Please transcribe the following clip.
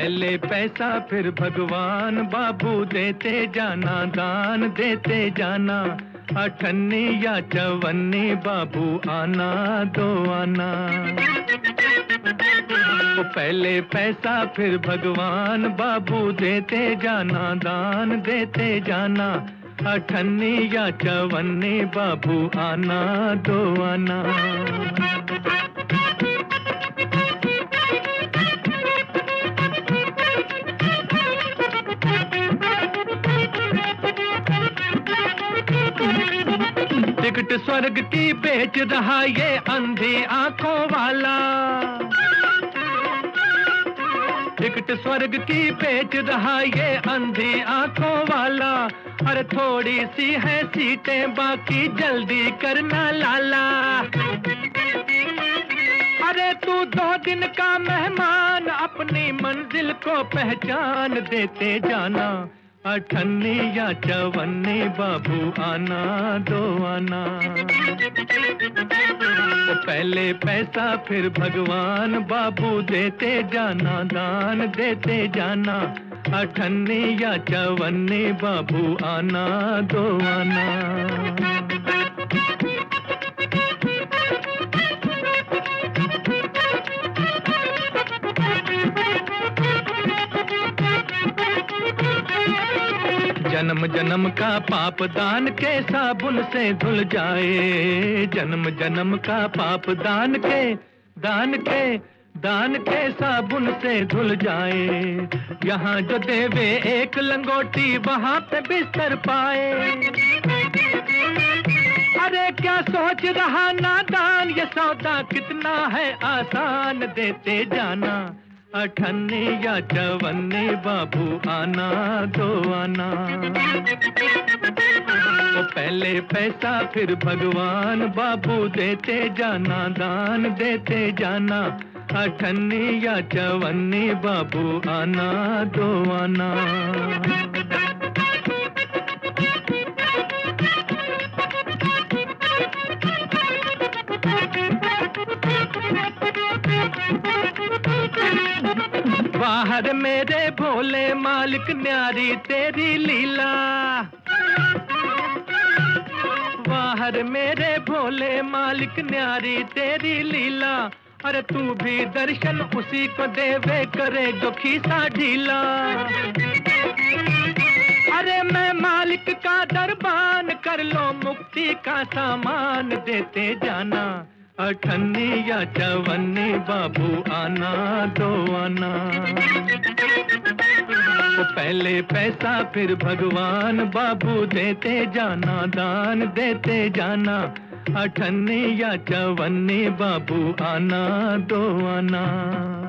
पहले पैसा फिर भगवान, बाबू देते जाना दान देते जाना। अठन्नी या चवन्नी बाबू आना दो आना। पहले पैसा फिर भगवान, बाबू देते जाना दान देते जाना। अठन्नी या चवन्नी बाबू आना दो आना। टिकट स्वर्ग की बेच रहा ये अंधी आंखों वाला। टिकट स्वर्ग की बेच रहा ये अंधी आंखों वाला। अरे थोड़ी सी है सीटें बाकी जल्दी करना लाला। अरे तू 2 दिन का मेहमान, अपनी मंजिल को पहचान देते जाना। अठन्नी या चवन्नी बाबू आना दो आना। पहले पैसा फिर भगवान, बाबू देते जाना दान देते जाना। अठन्नी या चवन्नी बाबू आना दो आना। जन्म जन्म का पाप दान के साबुन से धुल जाए। जन्म जन्म का पाप दान के साबुन से धुल जाए। यहाँ जो देवे एक लंगोटी वहाँ पे बिस्तर पाए। अरे क्या सोच रहा नादान, ये सौदा कितना है आसान देते जाना। अठन्नी या चवन्नी बाबू आना दो आना। पहले पैसा फिर भगवान, बाबू देते जाना दान देते जाना। अठन्नी या चवन्नी बाबू आना दो आना। बाहर मेरे भोले मालिक न्यारी तेरी लीला। बाहर मेरे भोले मालिक न्यारी तेरी लीला। अरे तू भी दर्शन उसी को देवे करे जो खीसा ढीला। अरे मैं मालिक का दरबान, कर लो मुक्ति का सामान देते जाना। अठन्नी या चवन्नी बाबू आना दो आना। पहले पैसा फिर भगवान, बाबू देते जाना दान देते जाना। अठन्नी या चवन्नी बाबू आना दो आना।